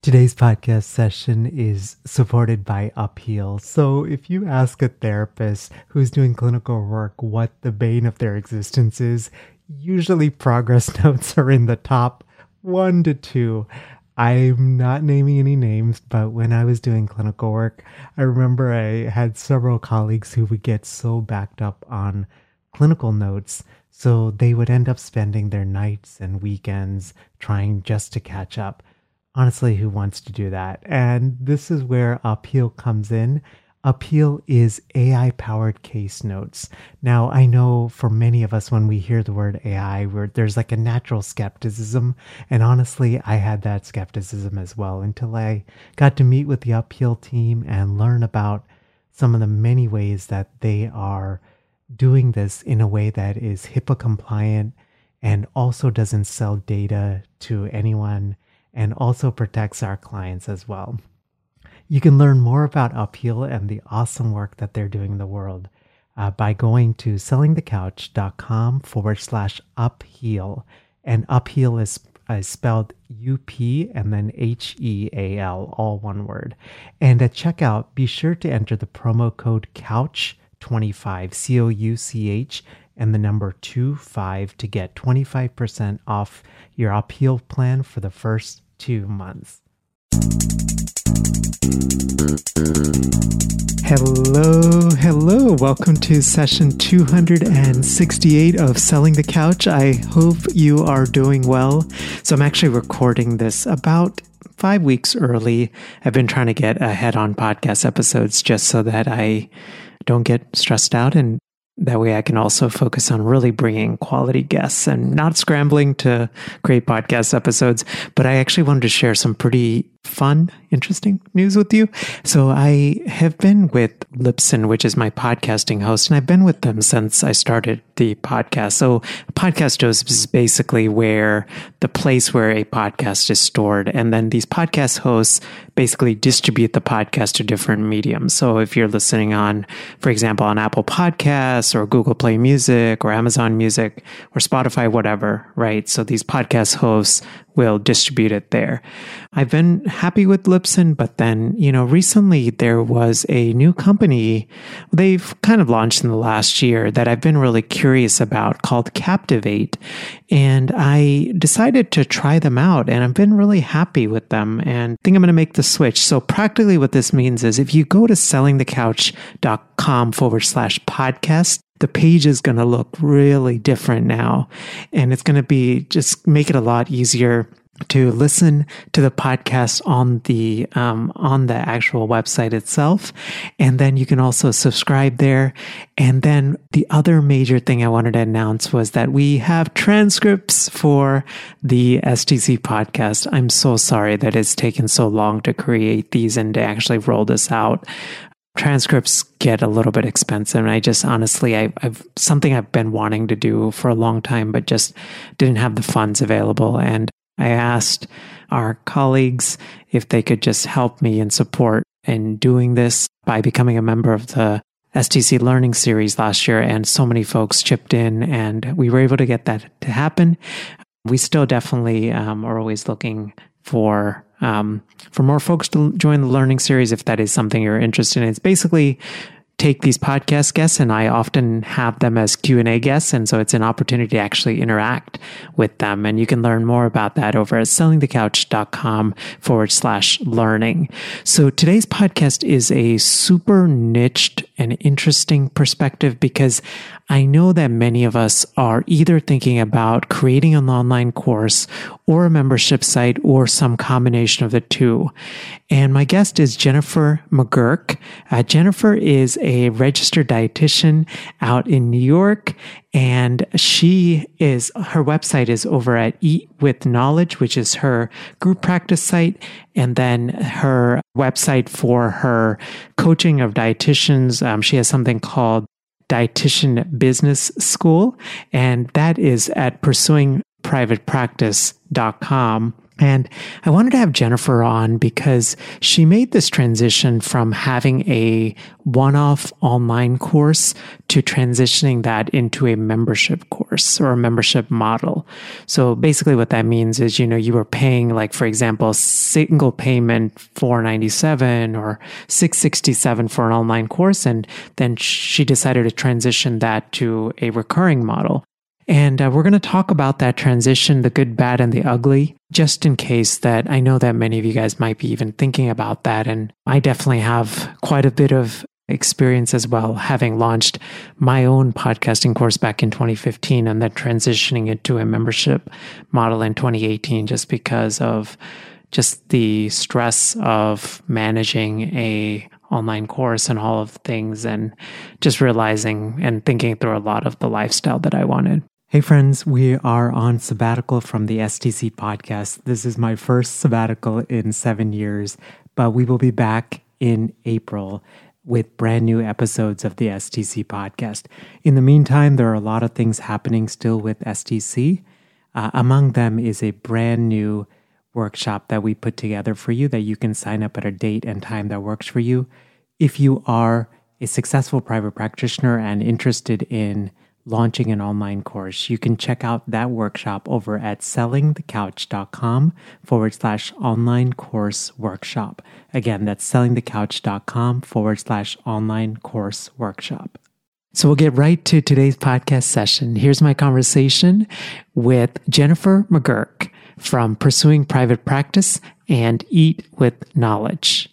Today's podcast session is supported by Upheal. So if you ask a therapist who's doing clinical work what the bane of their existence is, usually progress notes are in the top 1 to 2. I'm not naming any names, but when I was doing clinical work, I remember I had several colleagues who would get so backed up on clinical notes, so they would end up spending their nights and weekends trying just to catch up. Honestly, who wants to do that? And this is where Upheal comes in. Upheal is AI-powered case notes. Now, I know for many of us, when we hear the word AI, there's like a natural skepticism. And honestly, I had that skepticism as well until I got to meet with the Upheal team and learn about some of the many ways that they are doing this in a way that is HIPAA compliant and also doesn't sell data to anyone, and also protects our clients as well. You can learn more about Upheal and the awesome work that they're doing in the world by going to sellingthecouch.com/upheal. And Upheal is spelled UP and then HEAL, all one word. And at checkout, be sure to enter the promo code COUCH25, COUCH, and the number 25 to get 25% off your Upheal plan for the first 2 months. Hello. Welcome to session 268 of Selling the Couch. I hope you are doing well. So I'm actually recording this about 5 weeks early. I've been trying to get ahead on podcast episodes just so that I don't get stressed out, and that way I can also focus on really bringing quality guests and not scrambling to create podcast episodes. But I actually wanted to share some pretty fun, interesting news with you. So I have been with Libsyn, which is my podcasting host, and I've been with them since I started the podcast. So a podcast host is basically the place where a podcast is stored. And then these podcast hosts basically distribute the podcast to different mediums. So if you're listening on, for example, on Apple Podcasts or Google Play Music or Amazon Music or Spotify, whatever, right? So these podcast hosts will distribute it there. I've been happy with Libsyn, but then, recently there was a new company they've kind of launched in the last year that I've been really curious about called Captivate. And I decided to try them out, and I've been really happy with them, and I think I'm going to make the switch. So practically what this means is if you go to sellingthecouch.com/podcast, the page is going to look really different now. And it's going to just make it a lot easier to listen to the podcast on the actual website itself. And then you can also subscribe there. And then the other major thing I wanted to announce was that we have transcripts for the STC podcast. I'm so sorry that it's taken so long to create these and to actually roll this out. Transcripts get a little bit expensive, and I just honestly, I've something I've been wanting to do for a long time, but just didn't have the funds available. And I asked our colleagues if they could just help me and support in doing this by becoming a member of the STC Learning Series last year, and so many folks chipped in, and we were able to get that to happen. We still definitely are always looking for more folks to join the learning series if that is something you're interested in. It's basically take these podcast guests, and I often have them as Q&A guests. And so it's an opportunity to actually interact with them. And you can learn more about that over at sellingthecouch.com/learning. So today's podcast is a super niched and interesting perspective because I know that many of us are either thinking about creating an online course or a membership site or some combination of the two. And my guest is Jennifer McGurk. Jennifer is a registered dietitian out in New York, and her website is over at Eat with Knowledge, which is her group practice site, and then her website for her coaching of dietitians. She has something called Dietitian Business School, and that is at pursuingprivatepractice.com. And I wanted to have Jennifer on because she made this transition from having a one-off online course to transitioning that into a membership course or a membership model. So basically what that means is, you were paying, like, for example, single payment $497 or $667 for an online course. And then she decided to transition that to a recurring model. And we're going to talk about that transition, the good, bad, and the ugly, just in case that I know that many of you guys might be even thinking about that. And I definitely have quite a bit of experience as well, having launched my own podcasting course back in 2015 and then transitioning it to a membership model in 2018, just because of just the stress of managing a online course and all of the things, and just realizing and thinking through a lot of the lifestyle that I wanted. Hey friends, we are on sabbatical from the STC podcast. This is my first sabbatical in 7 years, but we will be back in April with brand new episodes of the STC podcast. In the meantime, there are a lot of things happening still with STC. Among them is a brand new workshop that we put together for you that you can sign up at a date and time that works for you. If you are a successful private practitioner and interested in launching an online course, you can check out that workshop over at sellingthecouch.com/online course workshop. Again, that's sellingthecouch.com/online course workshop. So we'll get right to today's podcast session. Here's my conversation with Jennifer McGurk from Pursuing Private Practice and Eat with Knowledge.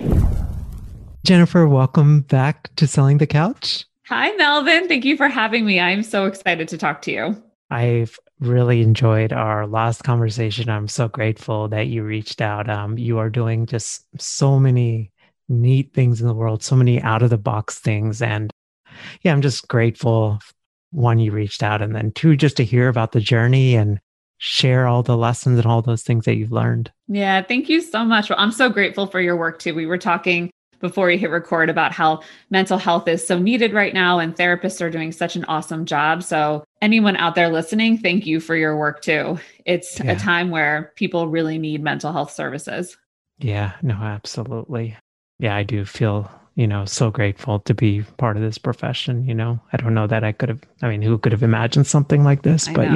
Jennifer, welcome back to Selling the Couch. Hi, Melvin. Thank you for having me. I'm so excited to talk to you. I've really enjoyed our last conversation. I'm so grateful that you reached out. You are doing just so many neat things in the world, so many out-of-the-box things. And yeah, I'm just grateful, one, you reached out, and then two, just to hear about the journey and share all the lessons and all those things that you've learned. Yeah, thank you so much. Well, I'm so grateful for your work too. We were talking before we hit record about how mental health is so needed right now, and therapists are doing such an awesome job. So anyone out there listening, thank you for your work too. It's a time where people really need mental health services. Yeah, no, absolutely. Yeah, I do feel, so grateful to be part of this profession. I don't know that who could have imagined something like this, but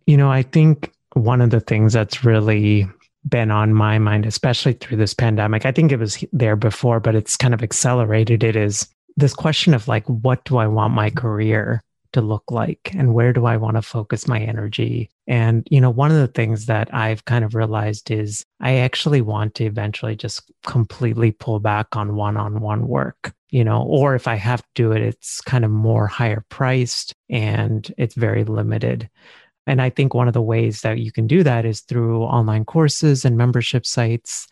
I think one of the things that's really been on my mind, especially through this pandemic, I think it was there before, but it's kind of accelerated it, is this question of like, what do I want my career to look like? And where do I want to focus my energy? And, one of the things that I've kind of realized is I actually want to eventually just completely pull back on one-on-one work, or if I have to do it, it's kind of more higher priced and it's very limited. And I think one of the ways that you can do that is through online courses and membership sites.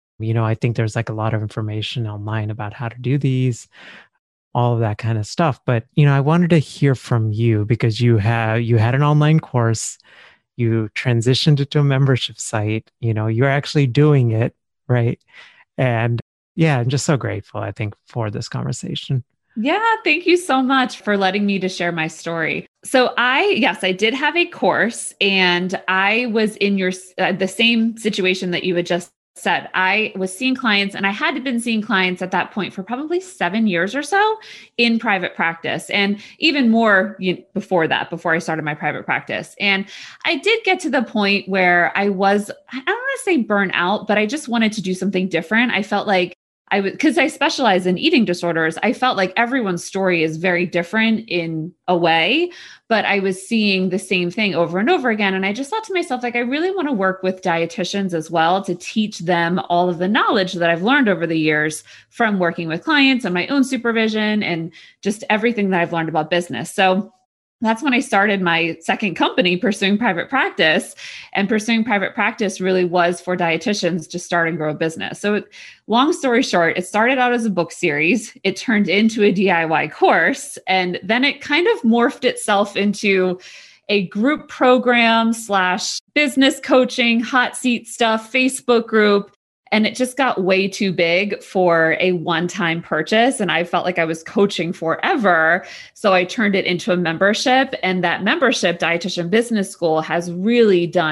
I think there's like a lot of information online about how to do these, all of that kind of stuff. But, I wanted to hear from you because you had an online course, you transitioned it to a membership site, you're actually doing it, right? And yeah, I'm just so grateful, I think, for this conversation. Yeah, thank you so much for letting me to share my story. So I did have a course, and I was in the same situation that you had just said. I was seeing clients, and I had been seeing clients at that point for probably 7 years or so in private practice, and even more before I started my private practice. And I did get to the point where I don't want to say burnt out, but I just wanted to do something different. I felt like because I specialize in eating disorders, I felt like everyone's story is very different in a way, but I was seeing the same thing over and over again. And I just thought to myself, like, I really want to work with dietitians as well to teach them all of the knowledge that I've learned over the years from working with clients and my own supervision and just everything that I've learned about business. So that's when I started my second company, Pursuing Private Practice. And Pursuing Private Practice really was for dietitians to start and grow a business. So long story short, it started out as a book series. It turned into a DIY course. And then it kind of morphed itself into a group program / business coaching, hot seat stuff, Facebook group. And it just got way too big for a one-time purchase. And I felt like I was coaching forever. So I turned it into a membership. And that membership, Dietitian Business School, has really done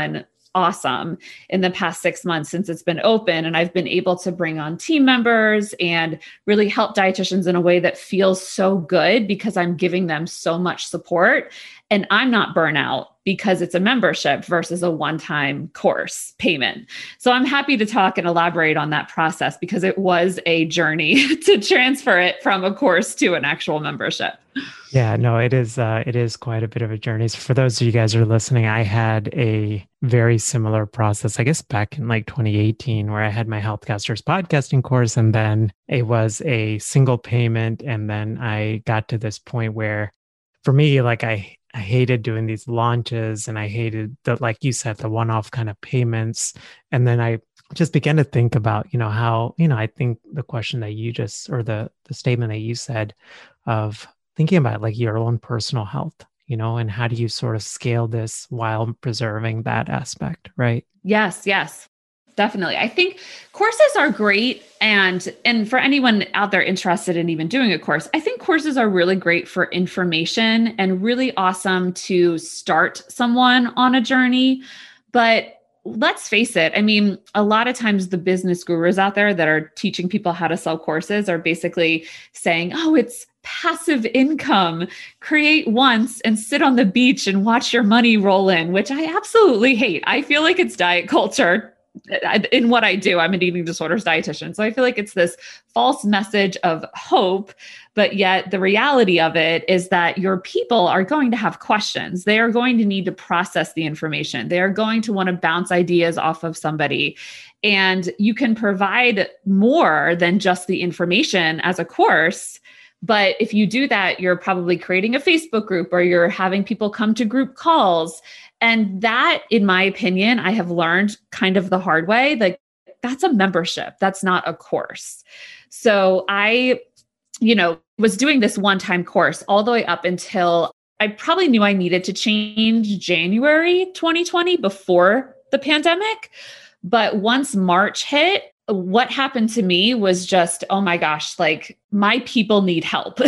awesome in the past 6 months since it's been open. And I've been able to bring on team members and really help dietitians in a way that feels so good because I'm giving them so much support. And I'm not burnout because it's a membership versus a one-time course payment. So I'm happy to talk and elaborate on that process because it was a journey to transfer it from a course to an actual membership. Yeah, no, it is quite a bit of a journey. So for those of you guys who are listening, I had a very similar process, I guess back in like 2018, where I had my Healthcasters podcasting course, and then it was a single payment. And then I got to this point where for me, like I hated doing these launches, and I hated like you said, the one-off kind of payments. And then I just began to think about, how, I think the question that you just, or the statement that you said of thinking about like your own personal health, and how do you sort of scale this while preserving that aspect, right? Yes, definitely. I think courses are great. And for anyone out there interested in even doing a course, I think courses are really great for information and really awesome to start someone on a journey. But let's face it, I mean, a lot of times the business gurus out there that are teaching people how to sell courses are basically saying, oh, it's passive income, create once and sit on the beach and watch your money roll in, which I absolutely hate. I feel like it's diet culture in what I do. I'm an eating disorders dietitian. So I feel like it's this false message of hope, but yet the reality of it is that your people are going to have questions. They are going to need to process the information. They are going to want to bounce ideas off of somebody. And you can provide more than just the information as a course. But if you do that, you're probably creating a Facebook group or you're having people come to group calls. And that, in my opinion, I have learned kind of the hard way, like that's a membership. That's not a course. So I, was doing this one-time course all the way up until I probably knew I needed to change January 2020 before the pandemic. But once March hit, what happened to me was just, oh my gosh, like my people need help.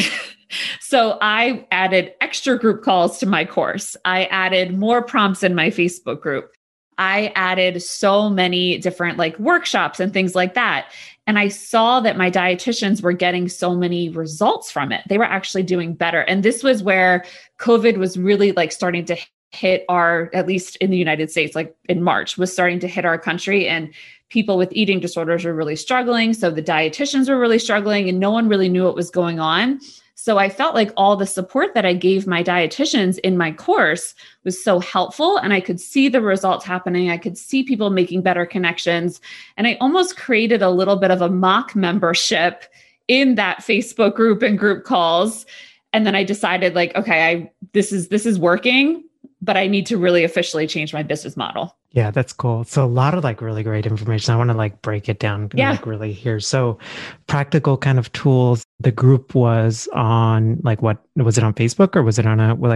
So I added extra group calls to my course. I added more prompts in my Facebook group. I added so many different like workshops and things like that. And I saw that my dietitians were getting so many results from it. They were actually doing better. And this was where COVID was really like starting to hit at least in the United States, like in March, was starting to hit our country, and people with eating disorders were really struggling. So the dietitians were really struggling and no one really knew what was going on. So I felt like all the support that I gave my dietitians in my course was so helpful, and I could see the results happening. I could see people making better connections. And I almost created a little bit of a mock membership in that Facebook group and group calls. And then I decided like, okay, this is working, but I need to really officially change my business model. Yeah, that's cool. So a lot of like really great information. I want to like break it down like really here. So practical kind of tools. The group was on like, what was it on Facebook, or was it on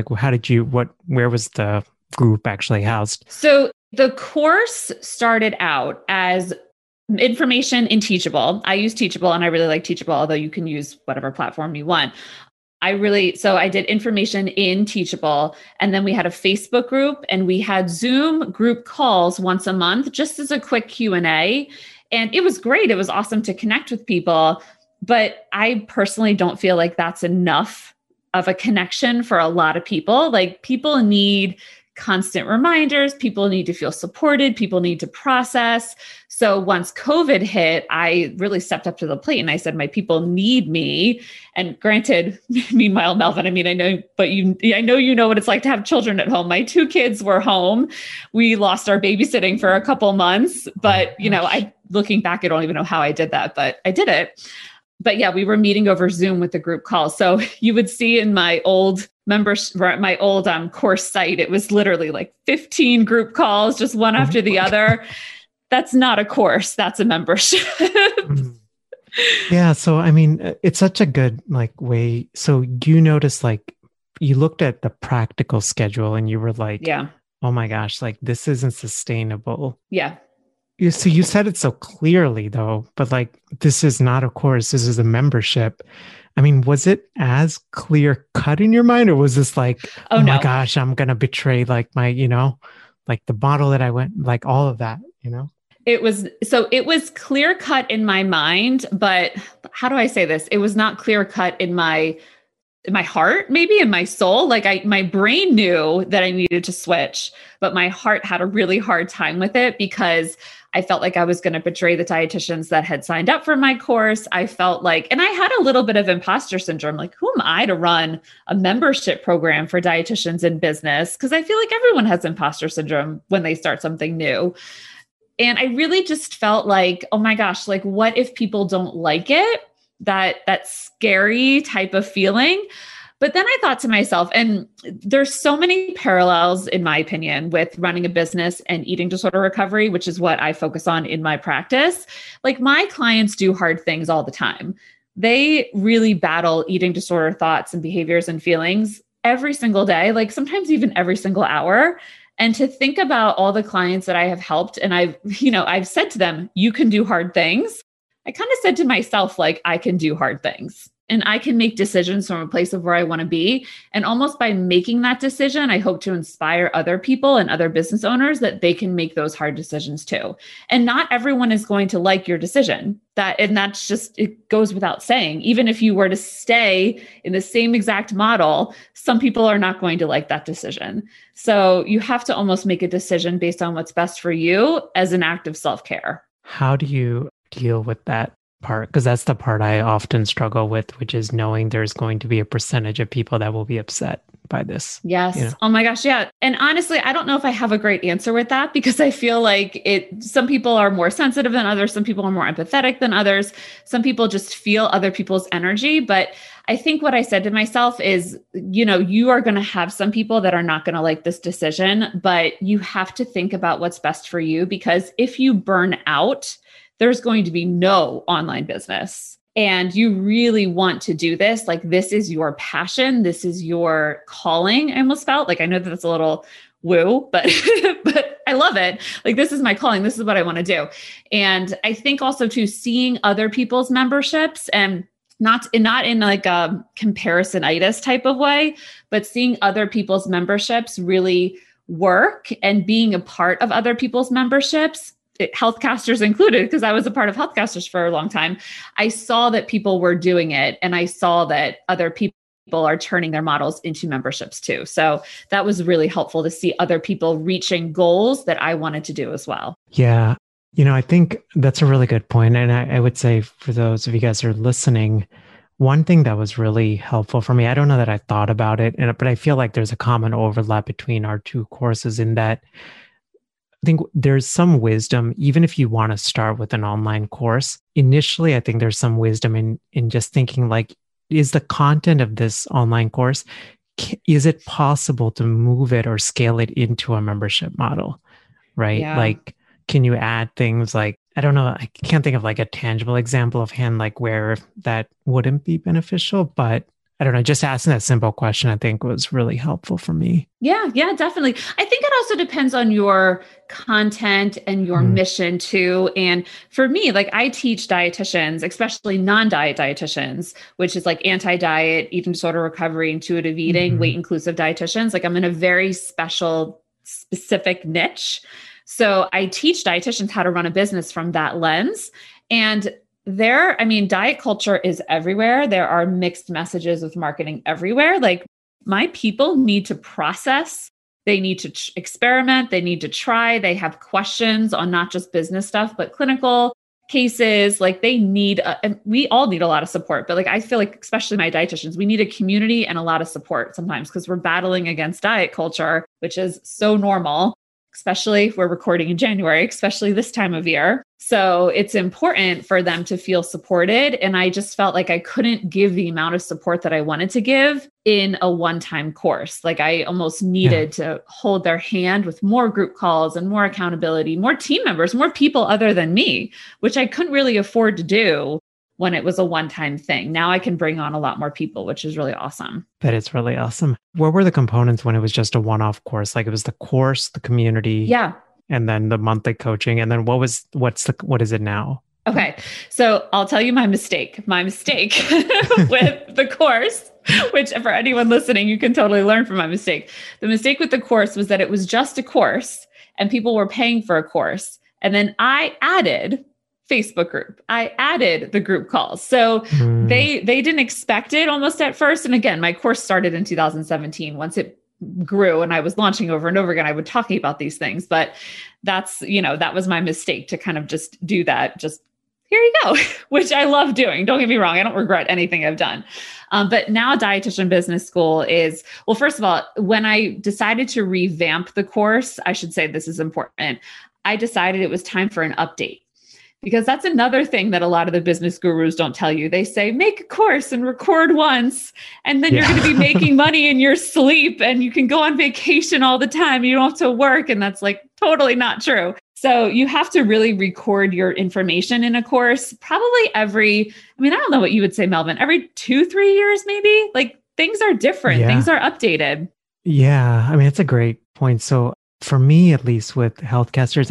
where was the group actually housed? So the course started out as information in Teachable. I use Teachable and I really like Teachable, although you can use whatever platform you want. So I did information in Teachable, and then we had a Facebook group and we had Zoom group calls once a month, just as a quick Q&A. And it was great. It was awesome to connect with people, but I personally don't feel like that's enough of a connection for a lot of people. Like people need constant reminders. People need to feel supported. People need to process. So once COVID hit, I really stepped up to the plate and I said, my people need me. And granted, meanwhile, Melvin, I mean, I know you know what it's like to have children at home. My 2 kids were home. We lost our babysitting for a couple months, but looking back, I don't even know how I did that, but I did it. But yeah, we were meeting over Zoom with the group call. So you would see in my old course site, it was literally like 15 group calls, just one after the other. That's not a course. That's a membership. Yeah. So, I mean, it's such a good like way. So you noticed like you looked at the practical schedule and you were like, yeah, oh my gosh, like this isn't sustainable. Yeah. So you said it so clearly though, but like, this is not a course, this is a membership. I mean, was it as clear cut in your mind, or was this like, oh no. my gosh, I'm going to betray like my, like the model that I went, like all of that, you know? It was clear cut in my mind, but how do I say this? It was not clear cut in my heart, maybe in my soul. Like my brain knew that I needed to switch, but my heart had a really hard time with it because I felt like I was going to betray the dietitians that had signed up for my course. I felt like, and I had a little bit of imposter syndrome. Like, who am I to run a membership program for dietitians in business? Because I feel like everyone has imposter syndrome when they start something new. And I really just felt like, oh my gosh, like what if people don't like it? That scary type of feeling. But then I thought to myself, and there's so many parallels, in my opinion, with running a business and eating disorder recovery, which is what I focus on in my practice. Like my clients do hard things all the time. They really battle eating disorder thoughts and behaviors and feelings every single day, like sometimes even every single hour. And to think about all the clients that I have helped, and I've said to them, you can do hard things. I kind of said to myself, like, I can do hard things and I can make decisions from a place of where I want to be. And almost by making that decision, I hope to inspire other people and other business owners that they can make those hard decisions too. And not everyone is going to like your decision. That's just, it goes without saying. Even if you were to stay in the same exact model, some people are not going to like that decision. So you have to almost make a decision based on what's best for you as an act of self-care. How do you deal with that part? Because that's the part I often struggle with, which is knowing there's going to be a percentage of people that will be upset by this. Yes. You know? Oh my gosh. Yeah. And honestly, I don't know if I have a great answer with that because I feel like some people are more sensitive than others. Some people are more empathetic than others. Some people just feel other people's energy. But I think what I said to myself is, you are going to have some people that are not going to like this decision, but you have to think about what's best for you, because if you burn out, there's going to be no online business. And you really want to do this. Like, this is your passion. This is your calling. I almost felt like, I know that that's a little woo, but I love it. Like, this is my calling. This is what I want to do. And I think also too, seeing other people's memberships, and not in like a comparisonitis type of way, but seeing other people's memberships really work and being a part of other people's memberships, Healthcasters included, because I was a part of Healthcasters for a long time. I saw that people were doing it, and I saw that other people are turning their models into memberships too. So that was really helpful to see other people reaching goals that I wanted to do as well. Yeah. I think that's a really good point. And I would say for those of you guys who are listening, one thing that was really helpful for me, I don't know that I thought about it, but I feel like there's a common overlap between our two courses in that I think there's some wisdom, even if you want to start with an online course. Initially, I think there's some wisdom in just thinking like, is the content of this online course, is it possible to move it or scale it into a membership model, right? Yeah. Like, can you add things like, I don't know, I can't think of like a tangible example of hand, like where that wouldn't be beneficial, but I don't know, just asking that simple question, I think was really helpful for me. Yeah, definitely. I think it also depends on your content and your mission too. And for me, like I teach dietitians, especially non-diet dietitians, which is like anti-diet, eating disorder recovery, intuitive eating, weight inclusive dietitians. Like I'm in a very specific niche. So I teach dietitians how to run a business from that lens. And diet culture is everywhere. There are mixed messages with marketing everywhere. Like my people need to process, they need to experiment, they need to try, they have questions on not just business stuff, but clinical cases. Like they need, and we all need a lot of support, but like, I feel like, especially my dietitians, we need a community and a lot of support sometimes because we're battling against diet culture, which is so normal. Especially if we're recording in January, especially this time of year. So it's important for them to feel supported. And I just felt like I couldn't give the amount of support that I wanted to give in a one-time course. Like I almost needed to hold their hand with more group calls and more accountability, more team members, more people other than me, which I couldn't really afford to do when it was a one-time thing. Now I can bring on a lot more people, which is really awesome. That is really awesome. What were the components when it was just a one-off course? Like it was the course, the community, and then the monthly coaching. And then what is it now? Okay. So I'll tell you my mistake with the course, which for anyone listening, you can totally learn from my mistake. The mistake with the course was that it was just a course and people were paying for a course. And then I added Facebook group. I added the group calls. So they didn't expect it almost at first. And again, my course started in 2017. Once it grew and I was launching over and over again, I would talking about these things, but that's, that was my mistake to kind of just do that. Just here you go, which I love doing. Don't get me wrong. I don't regret anything I've done. But now Dietitian Business School is, well, first of all, when I decided to revamp the course, I should say this is important. I decided it was time for an update. Because that's another thing that a lot of the business gurus don't tell you. They say, make a course and record once, and then you're going to be making money in your sleep and you can go on vacation all the time. You don't have to work. And that's like totally not true. So you have to really record your information in a course, probably I don't know what you would say, Melvin, every 2-3 years, maybe. Like things are different. Yeah. Things are updated. Yeah. I mean, it's a great point. So for me, at least with Healthcasters,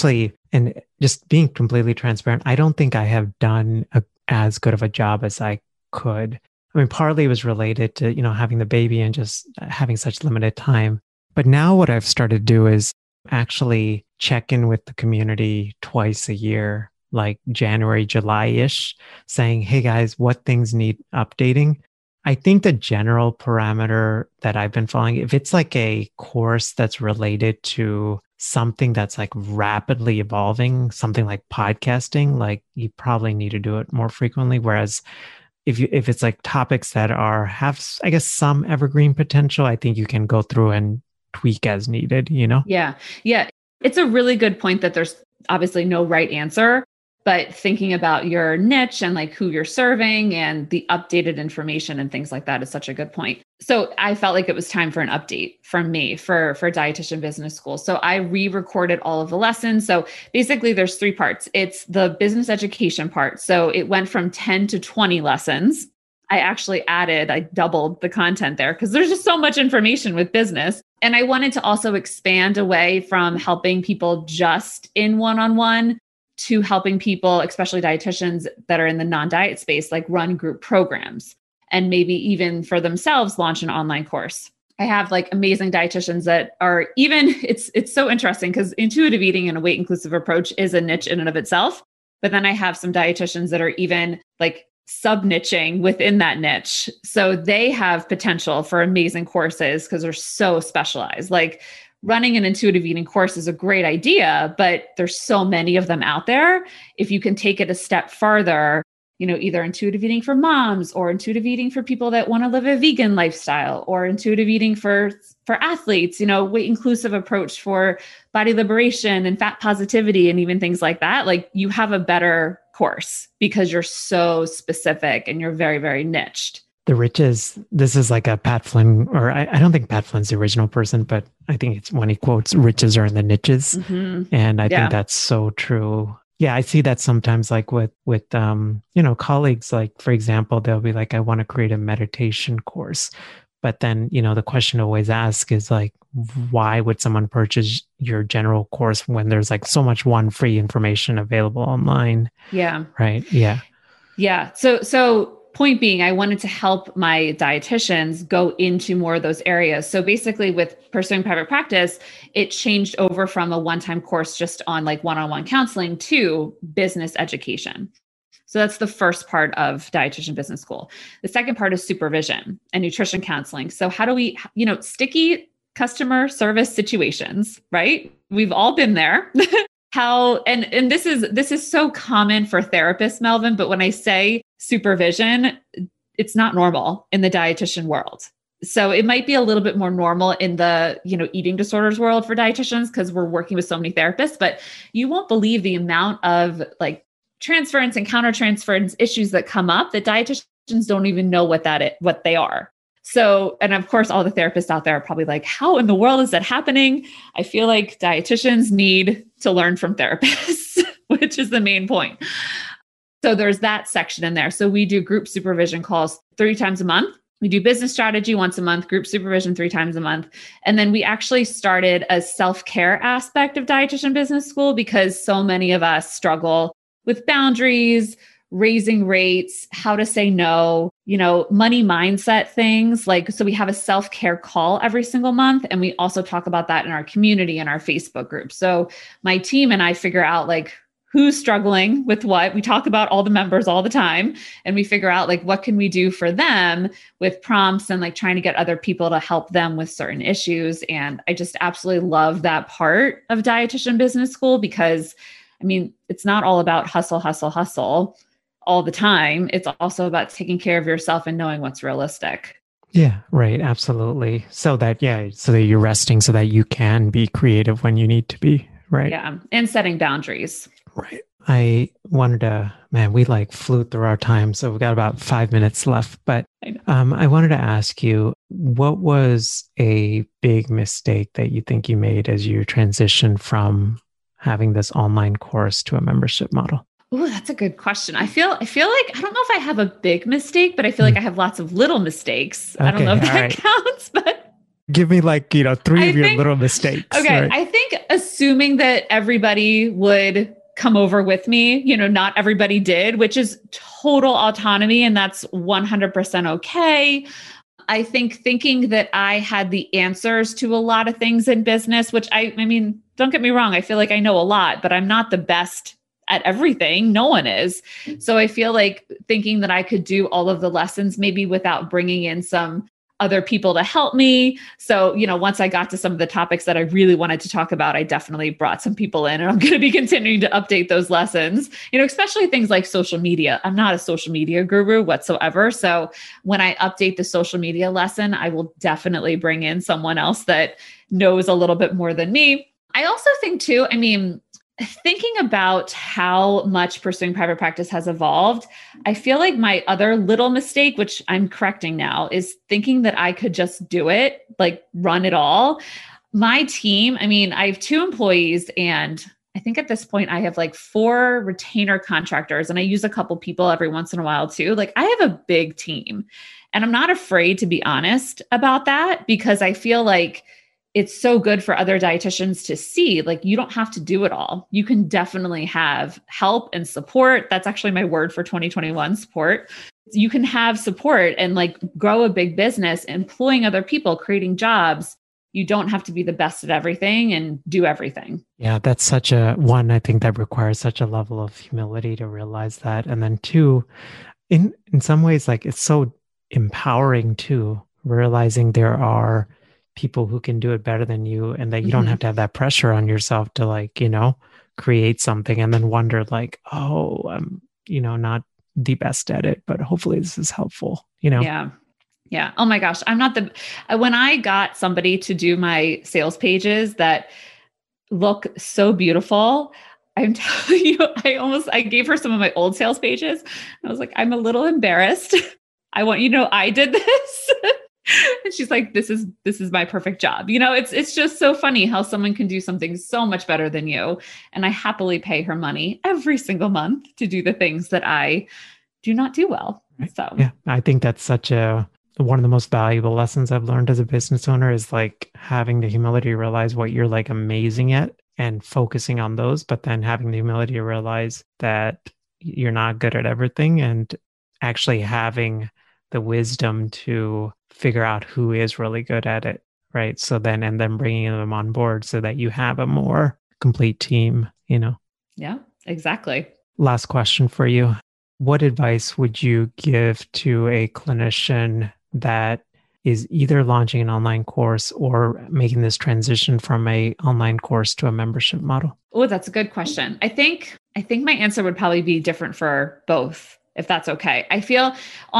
and just being completely transparent, I don't think I have done as good of a job as I could. I mean, partly it was related to, having the baby and just having such limited time. But now what I've started to do is actually check in with the community twice a year, like January, July-ish, saying, hey guys, what things need updating? I think the general parameter that I've been following, if it's like a course that's related to something that's like rapidly evolving, something like podcasting, like you probably need to do it more frequently. Whereas if it's like topics that have, I guess, some evergreen potential, I think you can go through and tweak as needed, Yeah. Yeah. It's a really good point that there's obviously no right answer, but thinking about your niche and like who you're serving and the updated information and things like that is such a good point. So I felt like it was time for an update from me for Dietitian Business School. So I re-recorded all of the lessons. So basically there's 3 parts. It's the business education part. So it went from 10 to 20 lessons. I doubled the content there because there's just so much information with business. And I wanted to also expand away from helping people just in one-on-one to helping people, especially dietitians that are in the non-diet space, like run group programs and maybe even for themselves launch an online course. I have like amazing dietitians that are it's so interesting because intuitive eating and a weight inclusive approach is a niche in and of itself. But then I have some dietitians that are even like sub-niching within that niche. So they have potential for amazing courses because they're so specialized. Like running an intuitive eating course is a great idea, but there's so many of them out there. If you can take it a step farther, either intuitive eating for moms or intuitive eating for people that want to live a vegan lifestyle or intuitive eating for athletes, weight inclusive approach for body liberation and fat positivity and even things like that, like you have a better course because you're so specific and you're very, very niched. The riches, this is like a Pat Flynn, or I don't think Pat Flynn's the original person, but I think it's when he quotes, riches are in the niches. Mm-hmm. And I think that's so true. Yeah, I see that sometimes like with colleagues, like, for example, they'll be like, I want to create a meditation course. But then, the question I always ask is like, why would someone purchase your general course when there's like so much free information available online? Yeah. Right. Yeah. Yeah. So point being, I wanted to help my dietitians go into more of those areas. So basically with Pursuing Private Practice, it changed over from a one-time course just on like one-on-one counseling to business education. So that's the first part of Dietitian Business School. The second part is supervision and nutrition counseling. So how do we, sticky customer service situations, right? We've all been there. And this is so common for therapists, Melvin, but when I say supervision, it's not normal in the dietitian world. So it might be a little bit more normal in the, eating disorders world for dietitians because we're working with so many therapists, but you won't believe the amount of like transference and countertransference issues that come up that dietitians don't even know what they are. So, and of course, all the therapists out there are probably like, how in the world is that happening? I feel like dietitians need to learn from therapists, which is the main point. So there's that section in there. So we do group supervision calls 3 times a month. We do business strategy once a month, group supervision 3 times a month. And then we actually started a self-care aspect of Dietitian Business School because so many of us struggle with boundaries, raising rates, how to say no, money mindset things. So we have a self-care call every single month. And we also talk about that in our community and our Facebook group. So my team and I figure out who's struggling with what. We talk about all the members all the time, and we figure out what can we do for them with prompts and trying to get other people to help them with certain issues. And I just absolutely love that part of Dietitian Business School because it's not all about hustle, hustle, hustle all the time. It's also about taking care of yourself and knowing what's realistic. Yeah, right. Absolutely. So that you're resting so that you can be creative when you need to be, right? Yeah. And setting boundaries. Right. I wanted to, we flew through our time. So we've got about 5 minutes left, but I wanted to ask you, what was a big mistake that you think you made as you transitioned from having this online course to a membership model? Oh, that's a good question. I feel like, I don't know if I have a big mistake, but I feel like I have lots of little mistakes. Okay, I don't know if that counts, but give me three of your little mistakes. Okay. Right? I think assuming that everybody would come over with me, not everybody did, which is total autonomy. And that's 100% okay. I think thinking that I had the answers to a lot of things in business, which don't get me wrong. I feel like I know a lot, but I'm not the best at everything. No one is. So I feel like thinking that I could do all of the lessons, maybe without bringing in some other people to help me. So, once I got to some of the topics that I really wanted to talk about, I definitely brought some people in, and I'm going to be continuing to update those lessons, especially things like social media. I'm not a social media guru whatsoever. So when I update the social media lesson, I will definitely bring in someone else that knows a little bit more than me. I also think too, thinking about how much pursuing private practice has evolved, I feel like my other little mistake, which I'm correcting now, is thinking that I could just do it, run it all. My team, I have 2 employees, and I think at this point I have 4 retainer contractors, and I use a couple people every once in a while too. I have a big team, and I'm not afraid to be honest about that because I feel like it's so good for other dietitians to see, you don't have to do it all. You can definitely have help and support. That's actually my word for 2021, support. You can have support and grow a big business, employing other people, creating jobs. You don't have to be the best at everything and do everything. Yeah, that's such a one, I think that requires such a level of humility to realize that. And then 2, in some ways, it's so empowering too, realizing there are people who can do it better than you, and that you don't have to have that pressure on yourself to create something and then wonder oh, I'm not the best at it, but hopefully this is helpful. Yeah. Oh my gosh, when I got somebody to do my sales pages that look so beautiful, I'm telling you, I gave her some of my old sales pages. I was I'm a little embarrassed. I want you to know I did this. And she's like, this is my perfect job. It's just so funny how someone can do something so much better than you. And I happily pay her money every single month to do the things that I do not do well. Right. So yeah, I think that's such one of the most valuable lessons I've learned as a business owner is having the humility to realize what you're amazing at and focusing on those, but then having the humility to realize that you're not good at everything and actually having the wisdom to figure out who is really good at it, right? So then, and then bringing them on board so that you have a more complete team, Yeah, exactly. Last question for you. What advice would you give to a clinician that is either launching an online course or making this transition from a online course to a membership model? Oh, that's a good question. I think my answer would probably be different for both, if that's okay. I feel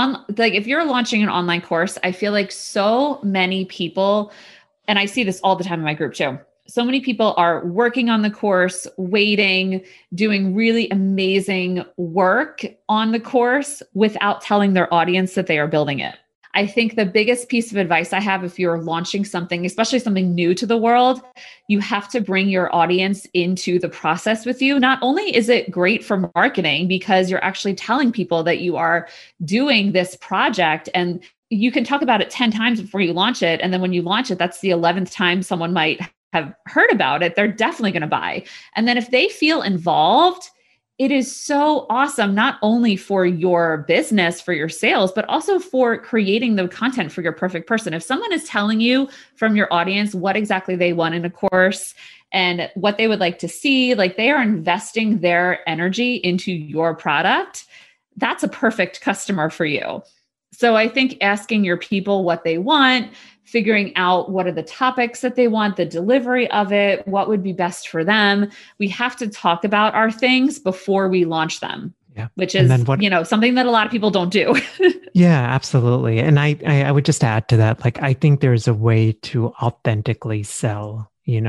if you're launching an online course, I feel like so many people, and I see this all the time in my group too. So many people are working on the course, waiting, doing really amazing work on the course without telling their audience that they are building it. I think the biggest piece of advice I have, if you're launching something, especially something new to the world, you have to bring your audience into the process with you. Not only is it great for marketing because you're actually telling people that you are doing this project, and you can talk about it 10 times before you launch it. And then when you launch it, that's the 11th time someone might have heard about it. They're definitely going to buy. And then if they feel involved it is so awesome, not only for your business, for your sales, but also for creating the content for your perfect person. If someone is telling you from your audience what exactly they want in a course and what they would like to see, like they are investing their energy into your product, that's a perfect customer for you. So I think asking your people what they want, figuring out what are the topics that they want, the delivery of it, what would be best for them. We have to talk about our things before we launch them, which is, something that a lot of people don't do. Yeah, absolutely. And I would just add to that, like, I think there's a way to authentically sell,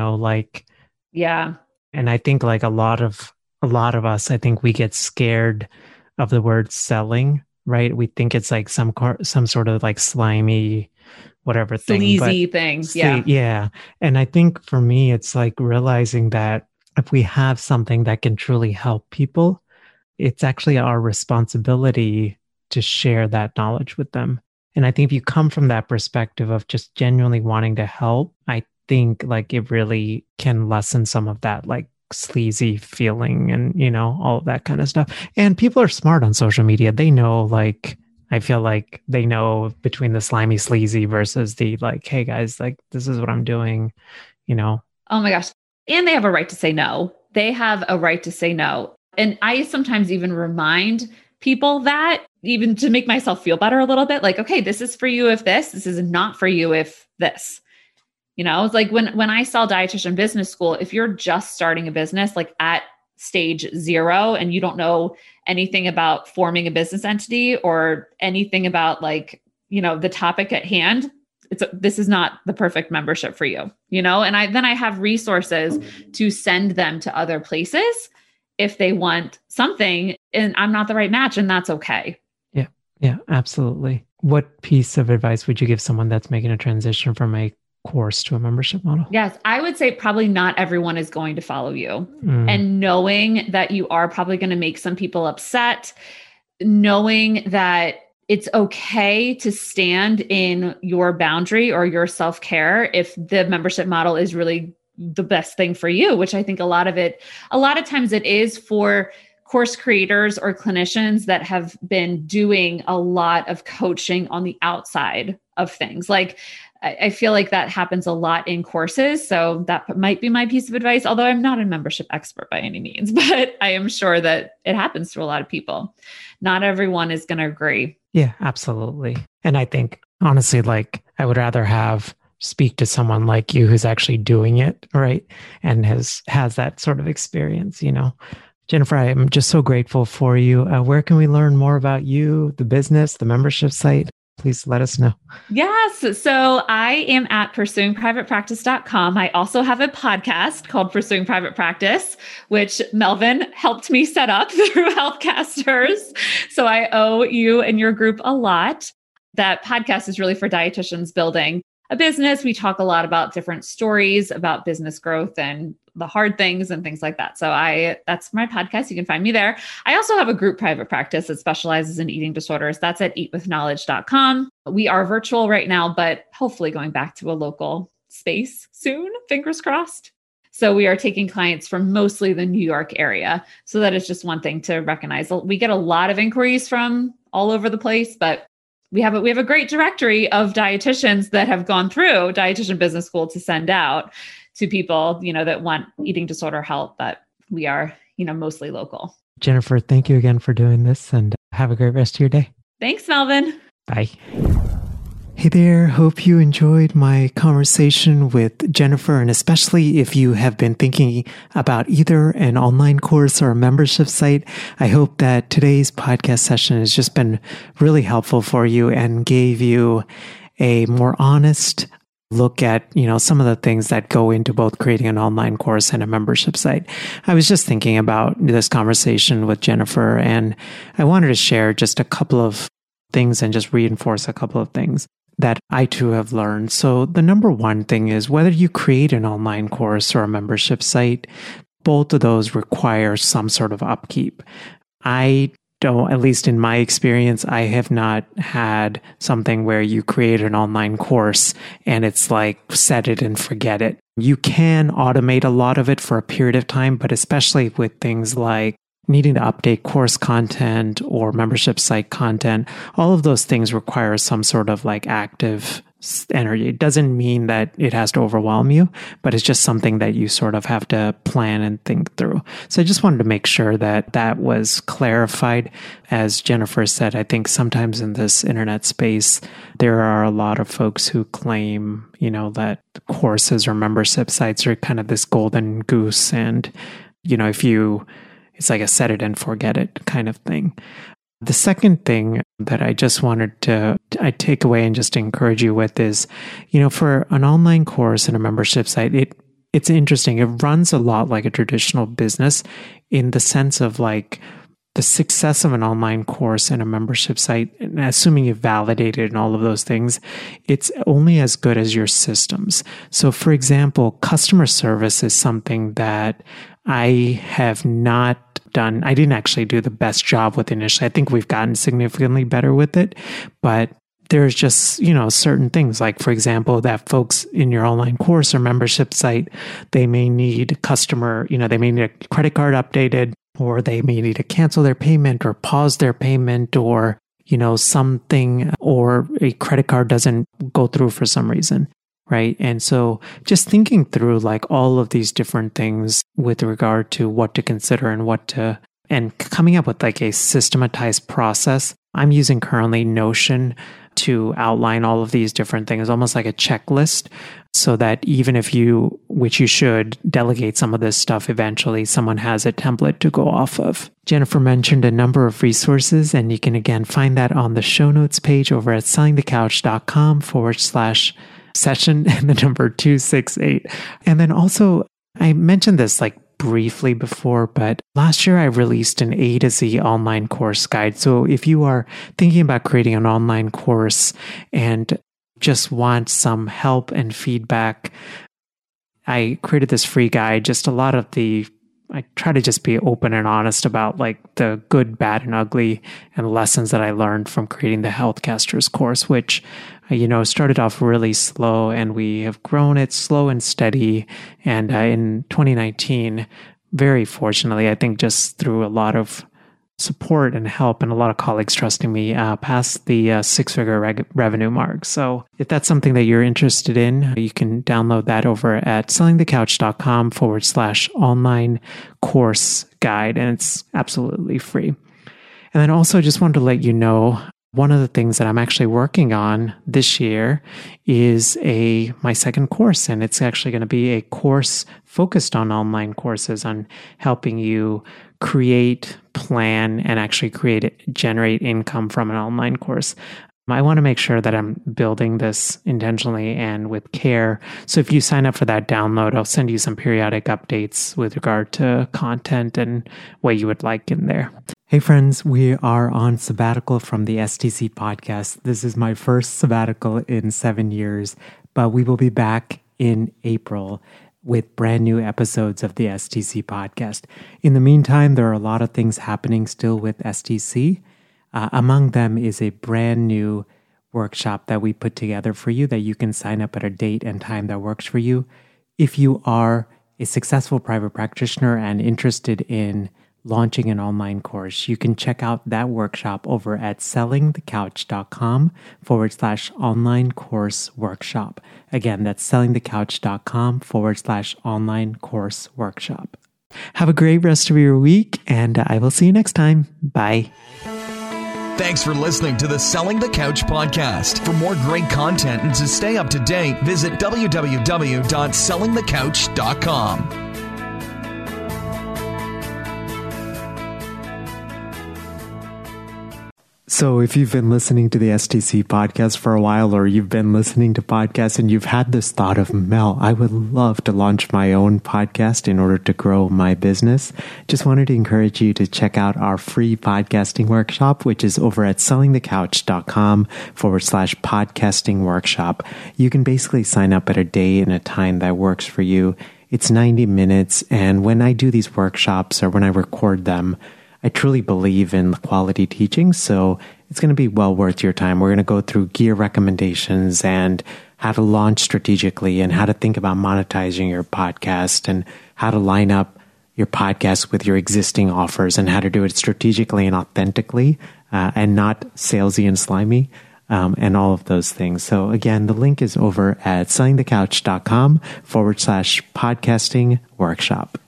Yeah. And I think like a lot of us, I think we get scared of the word selling, right? We think it's like some sort of like slimy, whatever thing, sleazy thing. Yeah. Yeah. And I think for me, it's like realizing that if we have something that can truly help people, it's actually our responsibility to share that knowledge with them. And I think if you come from that perspective of just genuinely wanting to help, I think like it really can lessen some of that like sleazy feeling and, all of that kind of stuff. And people are smart on social media. They know, like, I feel like they know between the slimy, sleazy versus the like, hey guys, like, this is what I'm doing, Oh my gosh. And they have a right to say no. They have a right to say no. And I sometimes even remind people that, even to make myself feel better a little bit, like, okay, this is for you if this is not for you if this. It's like when I sell Dietitian Business School, if you're just starting a business, like at stage 0, and you don't know anything about forming a business entity or anything about like, the topic at hand, this is not the perfect membership for you, and I have resources to send them to other places if they want something and I'm not the right match, and that's okay. Yeah, absolutely. What piece of advice would you give someone that's making a transition from a course to a membership model? Yes, I would say probably not everyone is going to follow you. And knowing that you are probably going to make some people upset, knowing that it's okay to stand in your boundary or your self-care if the membership model is really the best thing for you, which I think a lot of times it is for course creators or clinicians that have been doing a lot of coaching on the outside of things. Like, I feel like that happens a lot in courses. So that might be my piece of advice, although I'm not a membership expert by any means, but I am sure that it happens to a lot of people. Not everyone is going to agree. Yeah, absolutely. And I think honestly, like, I would rather speak to someone like you who's actually doing it, right? And has that sort of experience, Jennifer, I'm just so grateful for you. Where can we learn more about you, the business, the membership site? Please let us know. Yes. So I am at pursuingprivatepractice.com. I also have a podcast called Pursuing Private Practice, which Melvin helped me set up through Healthcasters. So I owe you and your group a lot. That podcast is really for dietitians building a business. We talk a lot about different stories about business growth and the hard things and things like that. So that's my podcast. You can find me there. I also have a group private practice that specializes in eating disorders. That's at eatwithknowledge.com. We are virtual right now, but hopefully going back to a local space soon, fingers crossed. So we are taking clients from mostly the New York area. So that is just one thing to recognize. We get a lot of inquiries from all over the place, but we have a great directory of dietitians that have gone through Dietitian Business School to send out to people, that want eating disorder help, but we are, mostly local. Jennifer, thank you again for doing this, and have a great rest of your day. Thanks, Melvin. Bye. Hey there, hope you enjoyed my conversation with Jennifer, and especially if you have been thinking about either an online course or a membership site, I hope that today's podcast session has just been really helpful for you and gave you a more honest look at, some of the things that go into both creating an online course and a membership site. I was just thinking about this conversation with Jennifer, and I wanted to share just a couple of things and just reinforce a couple of things that I too have learned. So the number one thing is whether you create an online course or a membership site, both of those require some sort of upkeep. I don't, at least in my experience, I have not had something where you create an online course and it's like set it and forget it. You can automate a lot of it for a period of time, but especially with things like needing to update course content or membership site content, all of those things require some sort of like active energy. It doesn't mean that it has to overwhelm you, but it's just something that you sort of have to plan and think through. So I just wanted to make sure that that was clarified. As Jennifer said, I think sometimes in this internet space, there are a lot of folks who claim, that courses or membership sites are kind of this golden goose. And, it's like a set it and forget it kind of thing. The second thing that I just wanted to take away and just encourage you with is, for an online course and a membership site, it's interesting. It runs a lot like a traditional business in the sense of like the success of an online course and a membership site, and assuming you've validated and all of those things, it's only as good as your systems. So for example, customer service is something that I have not done. I didn't actually do the best job with initially. I think we've gotten significantly better with it, but there's just, certain things like, for example, that folks in your online course or membership site, they may need they may need a credit card updated, or they may need to cancel their payment or pause their payment, or, something, or a credit card doesn't go through for some reason. Right. And so just thinking through like all of these different things with regard to what to consider and coming up with like a systematized process. I'm using currently Notion to outline all of these different things, almost like a checklist, so that even if which you should, delegate some of this stuff eventually, someone has a template to go off of. Jennifer mentioned a number of resources, and you can again find that on the show notes page over at sellingthecouch.com/session and the number 268. And then also, I mentioned this like briefly before, but last year I released an A to Z online course guide. So if you are thinking about creating an online course and just want some help and feedback, I created this free guide. I try to just be open and honest about like the good, bad, and ugly and lessons that I learned from creating the Healthcasters course, which, started off really slow, and we have grown it slow and steady. And in 2019, very fortunately, I think just through a lot of support and help and a lot of colleagues trusting me, past the six-figure revenue mark. So if that's something that you're interested in, you can download that over at sellingthecouch.com/online course guide. And it's absolutely free. And then also just wanted to let you know, one of the things that I'm actually working on this year is my second course. And it's actually going to be a course focused on online courses, on helping you create, plan, and actually generate income from an online course. I want to make sure that I'm building this intentionally and with care. So if you sign up for that download, I'll send you some periodic updates with regard to content and what you would like in there. Hey friends, we are on sabbatical from the STC podcast. This is my first sabbatical in 7 years, but we will be back in April with brand new episodes of the STC podcast. In the meantime, there are a lot of things happening still with STC. Among them is a brand new workshop that we put together for you that you can sign up at a date and time that works for you. If you are a successful private practitioner and interested in launching an online course, you can check out that workshop over at sellingthecouch.com/online course workshop. Again, that's sellingthecouch.com/online course workshop. Have a great rest of your week, and I will see you next time. Bye. Thanks for listening to the Selling the Couch podcast. For more great content and to stay up to date, visit www.sellingthecouch.com. So if you've been listening to the STC podcast for a while, or you've been listening to podcasts and you've had this thought of, Mel, I would love to launch my own podcast in order to grow my business, just wanted to encourage you to check out our free podcasting workshop, which is over at sellingthecouch.com/podcasting workshop. You can basically sign up at a day and a time that works for you. It's 90 minutes. And when I do these workshops or when I record them, I truly believe in quality teaching, so it's going to be well worth your time. We're going to go through gear recommendations and how to launch strategically and how to think about monetizing your podcast and how to line up, your podcast with your existing offers and how to do it strategically and authentically and not salesy and slimy. And all of those things. So again, the link is over at sellingthecouch.com/podcasting workshop.